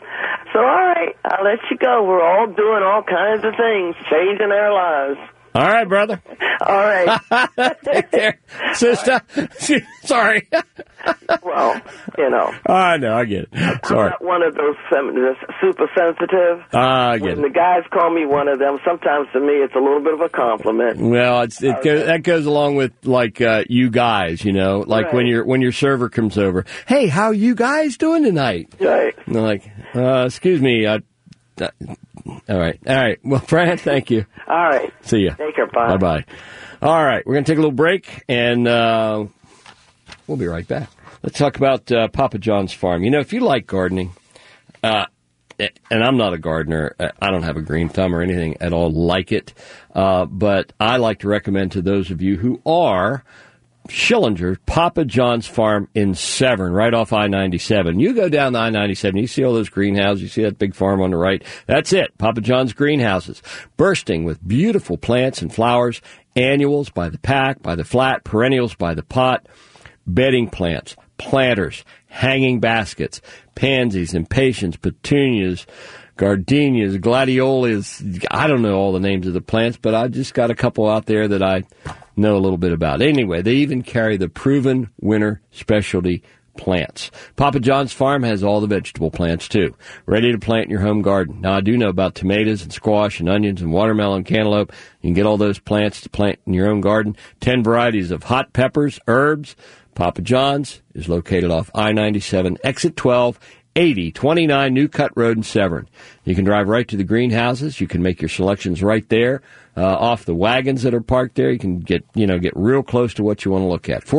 J: So, all right, I'll let you go. We're all doing all kinds of things, changing our lives.
A: All right, brother.
J: All right.
A: Take care, sister. Sorry.
J: Well, you know.
A: I know, I get it. Sorry.
J: I'm not one of those super sensitive.
A: I get it.
J: When the guys call me one of them, sometimes to me it's a little bit of a compliment.
A: Well, that goes along with like you guys, you know, like
J: right.
A: when your server comes over. Hey, how you guys doing tonight?
J: Right.
A: And they're like, excuse me. All right. Well, Fran, thank you.
J: All right.
A: See ya.
J: Take care. Bye.
A: Bye-bye. All right. We're going to take a little break, and we'll be right back. Let's talk about Papa John's Farm. You know, if you like gardening, and I'm not a gardener. I don't have a green thumb or anything at all like it. But I like to recommend to those of you who are Schillinger, Papa John's Farm in Severn, right off I-97. You go down the I-97, you see all those greenhouses, you see that big farm on the right. That's it, Papa John's greenhouses, bursting with beautiful plants and flowers, annuals by the pack, by the flat, perennials by the pot, bedding plants, planters, hanging baskets, pansies, impatiens, petunias, gardenias, gladiolus. I don't know all the names of the plants, but I just got a couple out there that I know a little bit about. Anyway, they even carry the proven winter specialty plants. Papa John's Farm has all the vegetable plants, too, ready to plant in your home garden. Now, I do know about tomatoes and squash and onions and watermelon, cantaloupe. You can get all those plants to plant in your own garden. 10 varieties of hot peppers, herbs. Papa John's is located off I-97, exit 12, 8029 New Cut Road in Severn. You can drive right to the greenhouses. You can make your selections right there off the wagons that are parked there. You can get real close to what you want to look at.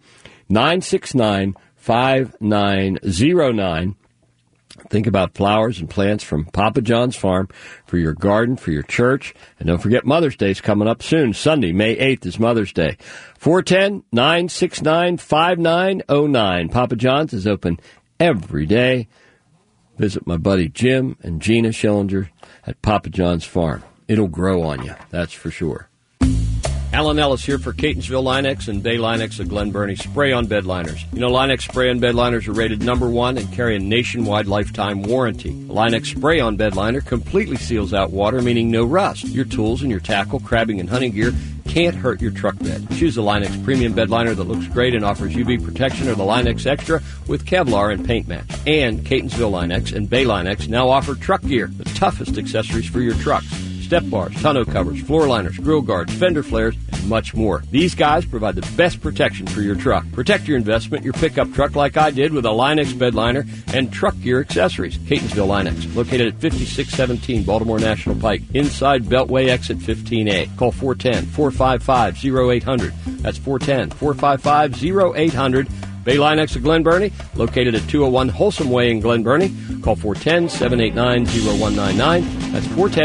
A: 410-969-5909. Think about flowers and plants from Papa John's Farm for your garden, for your church. And don't forget Mother's Day is coming up soon. Sunday, May 8th is Mother's Day. 410-969-5909. Papa John's is open every day. Visit my buddy Jim and Gina Schillinger at Papa John's Farm. It'll grow on you, that's for sure. Alan Ellis here for Catonsville Linex and Bay Linex of Glen Burnie Spray-On Bed Liners. You know, Linex Spray-On Bed Liners are rated #1 and carry a nationwide lifetime warranty. A Linex Spray-On Bed Liner completely seals out water, meaning no rust. Your tools and your tackle, crabbing, and hunting gear can't hurt your truck bed. Choose the Linex Premium Bed Liner that looks great and offers UV protection, or the Linex Extra with Kevlar and paint match. And Catonsville Linex and Bay Linex now offer truck gear, the toughest accessories for your trucks. Step bars, tonneau covers, floor liners, grill guards, fender flares, and much more. These guys provide the best protection for your truck. Protect your investment, your pickup truck, like I did with a Linex bed liner and truck gear accessories. Catonsville Linex, located at 5617 Baltimore National Pike, inside Beltway exit 15A. Call 410-455-0800. That's 410-455-0800. Bay Linex of Glen Burnie, located at 201 Wholesome Way in Glen Burnie. Call 410-789-0199. That's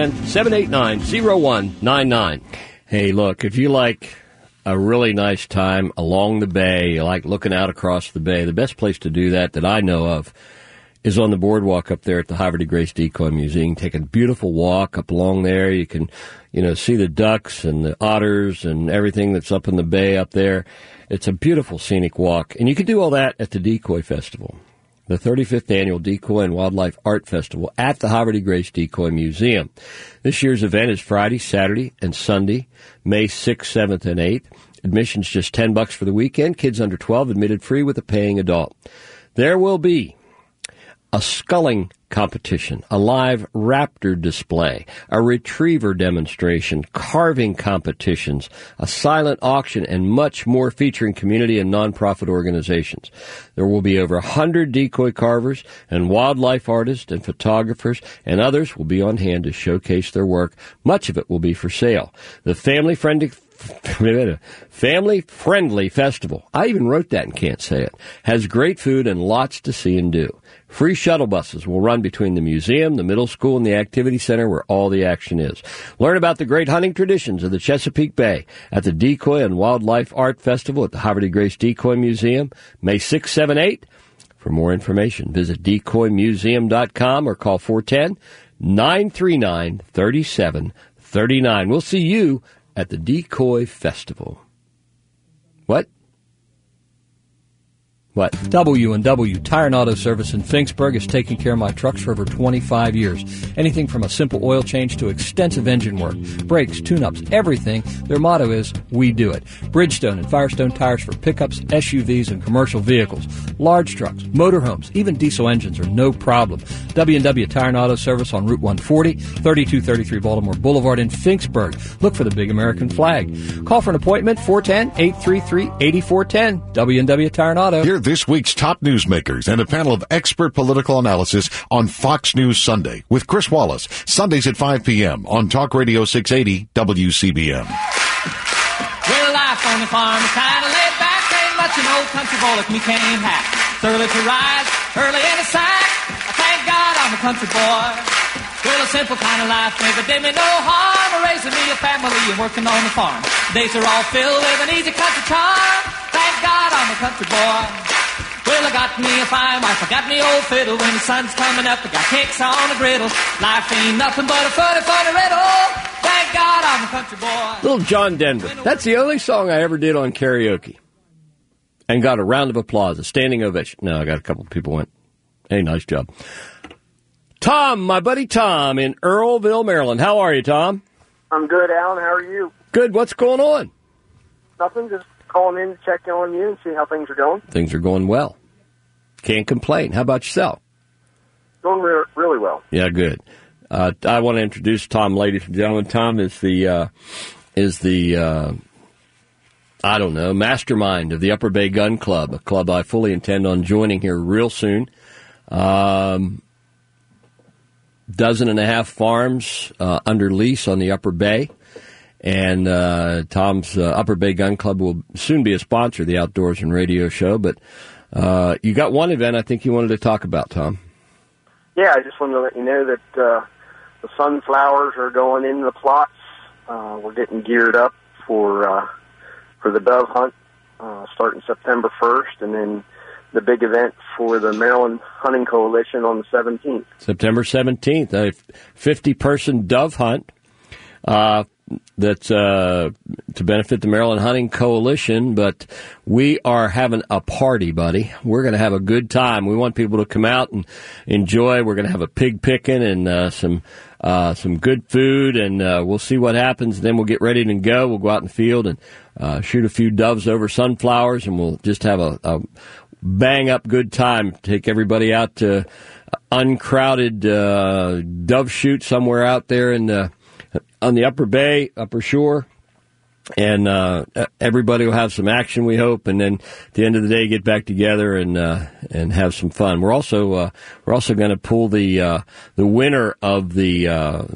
A: 410-789-0199. Hey, look, if you like a really nice time along the bay, you like looking out across the bay, the best place to do that I know of is on the boardwalk up there at the Havre de Grace Decoy Museum. You can take a beautiful walk up along there. You can, see the ducks and the otters and everything that's up in the bay up there. It's a beautiful scenic walk. And you can do all that at the Decoy Festival, the 35th Annual Decoy and Wildlife Art Festival at the Havre de Grace Decoy Museum. This year's event is Friday, Saturday, and Sunday, May 6th, 7th, and 8th. Admission's just $10 for the weekend. Kids under 12 admitted free with a paying adult. There will be a sculling competition, a live raptor display, a retriever demonstration, carving competitions, a silent auction, and much more featuring community and nonprofit organizations. There will be over 100 decoy carvers and wildlife artists and photographers, and others will be on hand to showcase their work. Much of it will be for sale. The family-friendly festival, I even wrote that and can't say it, has great food and lots to see and do. Free shuttle buses will run between the museum, the middle school, and the activity center where all the action is. Learn about the great hunting traditions of the Chesapeake Bay at the Decoy and Wildlife Art Festival at the Havre de Grace Decoy Museum, May 6, 7, 8. For more information, visit decoymuseum.com or call 410-939-3739. We'll see you at the Decoy Festival. What? What?
K: W&W Tire and Auto Service in Finksburg has taken care of my trucks for over 25 years. Anything from a simple oil change to extensive engine work, brakes, tune-ups, everything. Their motto is, we do it. Bridgestone and Firestone tires for pickups, SUVs, and commercial vehicles. Large trucks, motorhomes, even diesel engines are no problem. W&W Tire and Auto Service on Route 140, 3233 Baltimore Boulevard in Finksburg. Look for the big American flag. Call for an appointment, 410-833-8410. W&W Tire and Auto.
L: Hear this week's top newsmakers and a panel of expert political analysis on Fox News Sunday with Chris Wallace, Sundays at 5 p.m. on Talk Radio 680 WCBM.
M: Well, life on the farm is kind of laid back. Ain't much an old country boy like me can't hack. It's early to rise, early in the sack. I thank God I'm a country boy. Well, a simple kind of life never did me no harm. Raising me a family and working on the farm. Days are all filled with an easy country charm. Thank God I'm a country boy. Well, I got me a fine wife, I got me old fiddle. When the sun's coming up, I got cakes on the griddle. Life ain't nothing but a funny, funny riddle. Thank God I'm a country boy.
A: Little John Denver. That's the only song I ever did on karaoke. And got a round of applause, a standing ovation. No, I got a couple of people went, hey, nice job. Tom, my buddy Tom in Earlville, Maryland. How are you, Tom?
N: I'm good, Alan. How are you?
A: Good. What's going on?
N: Nothing, just calling in to check on you and see how things are going.
A: Things are going well. Can't complain. How about yourself?
N: Going really well.
A: Yeah, good. I want to introduce Tom, ladies and gentlemen. Tom is the I don't know, mastermind of the Upper Bay Gun Club, a club I fully intend on joining here real soon. 12.5 farms under lease on the Upper Bay. And Tom's Upper Bay Gun Club will soon be a sponsor of the Outdoors and Radio Show. But you got one event I think you wanted to talk about, Tom.
N: Yeah, I just wanted to let you know that the sunflowers are going in the plots. We're getting geared up for the dove hunt starting September 1st, and then the big event for the Maryland Hunting Coalition on the 17th.
A: September 17th, a 50-person dove hunt. That's to benefit the Maryland Hunting Coalition, but we are having a party, buddy. We're going to have a good time. We want people to come out and enjoy. We're going to have a pig picking and some good food, and we'll see what happens. Then we'll get ready to go. We'll go out in the field and shoot a few doves over sunflowers, and we'll just have a bang-up good time. Take everybody out to uncrowded dove shoot somewhere out there in on the Upper Bay, Upper Shore, and everybody will have some action, we hope, and then at the end of the day, get back together and have some fun. We're also going to pull the winner of the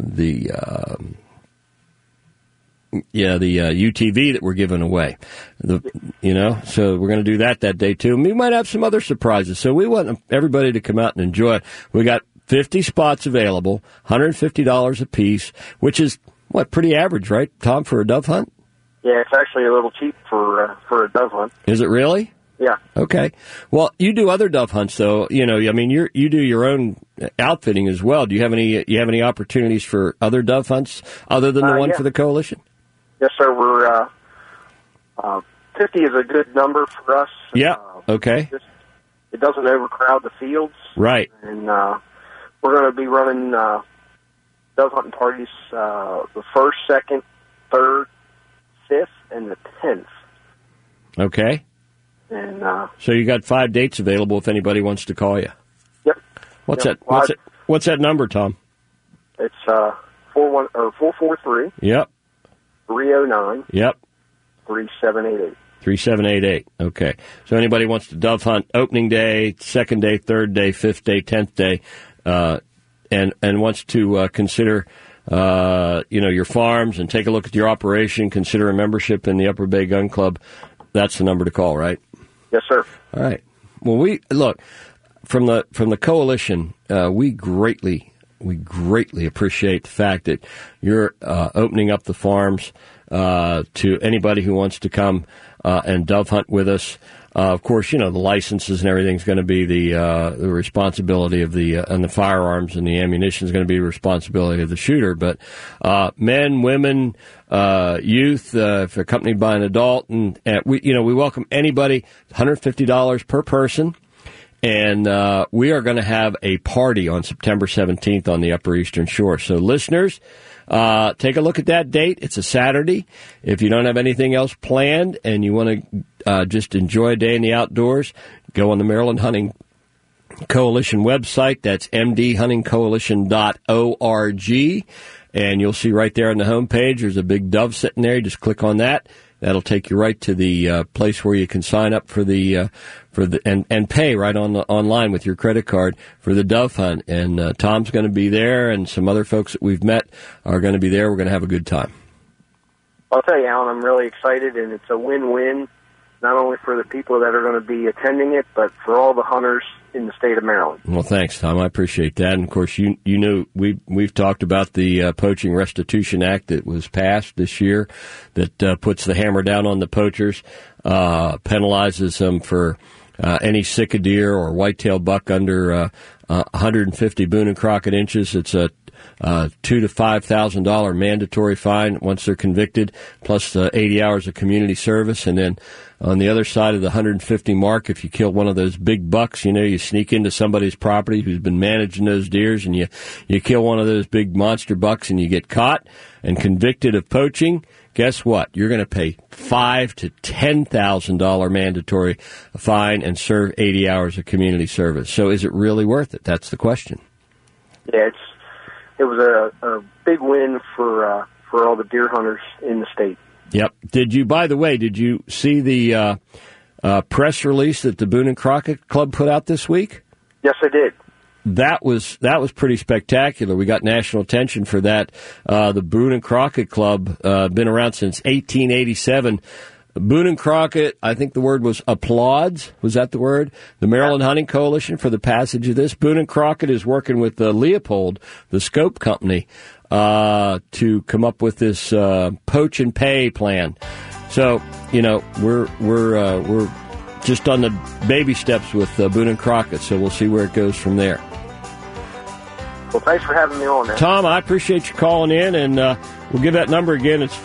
A: UTV that we're giving away. So we're going to do that day too. And we might have some other surprises. So we want everybody to come out and enjoy it. We got 50 spots available, $150 a piece, which is pretty average, right, Tom, for a dove hunt?
N: Yeah, it's actually a little cheap for a dove hunt.
A: Is it really?
N: Yeah.
A: Okay. Well, you do other dove hunts, though. You do your own outfitting as well. Do you have any opportunities for other dove hunts other than the one for the coalition?
N: Yes, sir. We're 50 is a good number for us.
A: Yeah. Okay.
N: It doesn't overcrowd the fields.
A: Right.
N: And we're going to be running dove hunting parties the 1st, 2nd, 3rd, 5th, and the 10th.
A: Okay.
N: And
A: so you got 5 dates available if anybody wants to call you.
N: Yep.
A: What's that number, Tom?
N: It's 443.
A: Yep.
N: 309.
A: Yep.
N: 3788.
A: 3788. Okay. So anybody wants to dove hunt opening day, 2nd day, 3rd day, 5th day, 10th day, and wants to consider your farms and take a look at your operation, consider a membership in the Upper Bay Gun Club, that's the number to call, right?
N: Yes, sir.
A: All right. Well, we look from the coalition. We greatly we greatly appreciate the fact that you're opening up the farms to anybody who wants to come and dove hunt with us. Of course, the licenses and everything's going to be the responsibility of and the firearms and the ammunition is going to be the responsibility of the shooter. But men, women, youth, if accompanied by an adult, and we welcome anybody. $150 per person. And we are going to have a party on September 17th on the Upper Eastern Shore. So listeners, take a look at that date. It's a Saturday. If you don't have anything else planned and you want to just enjoy a day in the outdoors, go on the Maryland Hunting Coalition website. That's mdhuntingcoalition.org. And you'll see right there on the homepage, there's a big dove sitting there. You just click on that. That'll take you right to the place where you can sign up for the and pay right online with your credit card for the dove hunt. And Tom's going to be there, and some other folks that we've met are going to be there. We're going to have a good time.
N: I'll tell you, Alan, I'm really excited, and it's a win-win, not only for the people that are going to be attending it, but for all the hunters in the state of Maryland.
A: Well, thanks, Tom. I appreciate that. And, of course, you know we've talked about the Poaching Restitution Act that was passed this year that puts the hammer down on the poachers, penalizes them for any sick deer or whitetail buck under 150 Boone and Crockett inches. It's a $2,000 to $5,000 mandatory fine once they're convicted, plus 80 hours of community service. And then on the other side of the 150 mark, if you kill one of those big bucks, you sneak into somebody's property who's been managing those deers, and you kill one of those big monster bucks and you get caught and convicted of poaching, guess what? You're going to pay $5,000 to $10,000 mandatory fine and serve 80 hours of community service. So is it really worth it? That's the question.
N: Yeah, it was a big win for all the deer hunters in the state.
A: Yep. By the way, did you see the press release that the Boone and Crockett Club put out this week?
N: Yes, I did.
A: That was pretty spectacular. We got national attention for that. The Boone and Crockett Club, been around since 1887. Boone and Crockett, I think the word was applauds. Was that the word? The Maryland Hunting Coalition for the passage of this. Boone and Crockett is working with Leopold, the scope company, to come up with this poach and pay plan. So, we're just on the baby steps with Boone and Crockett, so we'll see where it goes from there.
N: Well, thanks for having me on, man.
A: Tom, I appreciate you calling in, and we'll give that number again. It's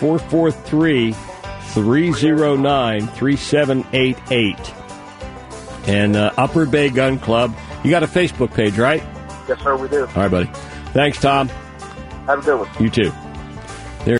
A: 443-309-3788. And Upper Bay Gun Club. You got a Facebook page, right?
N: Yes, sir, we do.
A: All right, buddy. Thanks, Tom.
N: Have a good one.
A: You too.